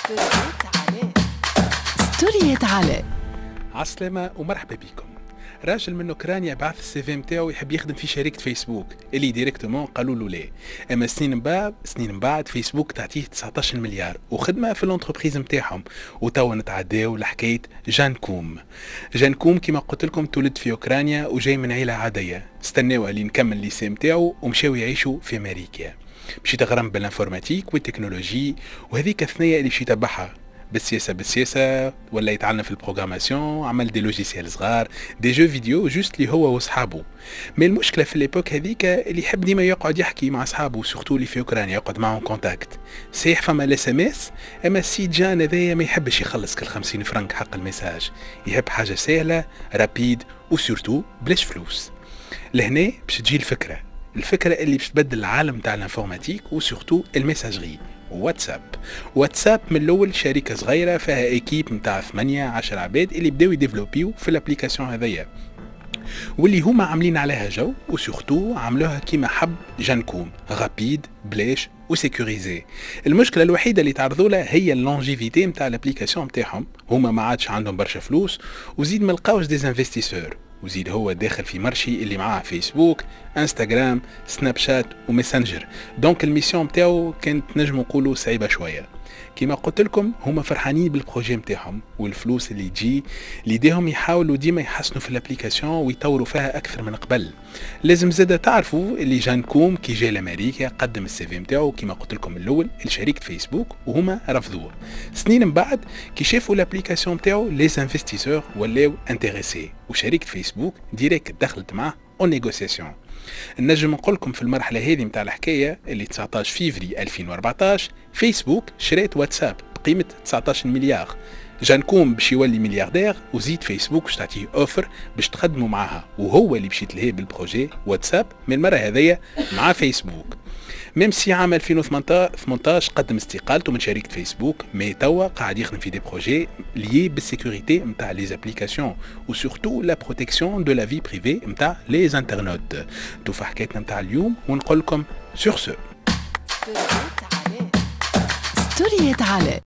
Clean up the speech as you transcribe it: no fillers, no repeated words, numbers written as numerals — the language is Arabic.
ستوريات علاء. عسلامة ومرحبا بكم. راجل من اوكرانيا بعث السي في نتاعو يحب يخدم في شركة فيسبوك اللي ديريكتومون قالوا له لا، اما سنين من بعد فيسبوك تعطيه 19 مليار وخدمة في الانتربريز نتاعهم، وتوا نتعداو لحكاية جان كوم. جان كوم كما قلت لكم تولد في اوكرانيا وجاي من عيلة عادية، استناو اللي نكمل الليسي نتاعو ومشاو يعيشوا في امريكا. مشي تغرم بالانفورماتيك والتكنولوجي، وهذيك الثنية اللي مشي تبعها بالسياسة ولا يتعلم في البروغراماسيون، عمل دي لوجيسيال صغار، دي جو فيديو جوست لي هو وصحابه. مي المشكلة في ليبوك هذيك اللي يحب ديما يقعد يحكي مع صحابه، سورتو اللي في اوكرانيا يقعد معهم كونتاكت. صحيح فما الاس ام اس، اما السيت جان هذايا ما يحبش يخلص كل 50 فرنك حق الميساج، يحب حاجة سهلة رابيد وسورتو بلاش فلوس. لهنا باش تجي الفكرة اللي باش تبدل العالم تاع الانفورماتيك وسورتو الميساجري. واتساب من الاول شركه صغيره فيها ايكيب نتاع 8-10 عباد اللي بداو يديفلوبيو في الابليكاسيون هذيا، واللي هما عاملين عليها جو وسورتو عملوها كيما حب جانكوم، رابيد بلاش وسيكوريزي. المشكله الوحيده اللي تعرضوا لها هي اللونجيفيتي نتاع الابليكاسيون نتاعهم، هما ما عادش عندهم برشا فلوس وزيد ما لقاوش دي انفستيسور، وزيد هو داخل في مرشي اللي معاه فيسبوك، انستغرام، سناب شات وميسنجر. دونك الميسيون نتاعو كانت نجم نقولوا صعيبه شويه. كما قلت لكم هما فرحانين بالبروجي نتاعهم والفلوس اللي تجي ليديهم، يحاولوا ديما يحسنوا في الابليكاسيون ويطوروا فيها اكثر من قبل. لازم زاده تعرفوا اللي جانكوم كي جاي لامريكا قدم السي في نتاعو كما قلت لكم من الاول لشركه فيسبوك وهما رفضوه. سنين من بعد كي شافوا الابليكاسيون نتاعو لي انفستيسور ولاو انتريسي، وشركه فيسبوك ديريكت دخلت معاه اون نيغوسياسيون. نجم نقول لكم في المرحله هذه نتاع الحكايه اللي 19 فيفري 2014 فيسبوك شريت واتساب بقيمه 19 مليار. جانكوم باش يولي ملياردير، وزيد فيسبوك باش تعطيه اوفر باش تخدموا معاها، وهو اللي باش يتلهي بالبروجي واتساب من المره هذيا مع فيسبوك. ميم سي عام 2018 قدم استقالته من شركه فيسبوك، مي توا قاعد يخدم في دي بروجي ليي بالسيكوريتي نتاع لي زابليكاسيون وسورتو لا بروتيكسيون دو لا في بريفي نتاع لي انترنت. توفى حكايتنا نتاع اليوم ونقول لكم سور سو. ستوريات علاء.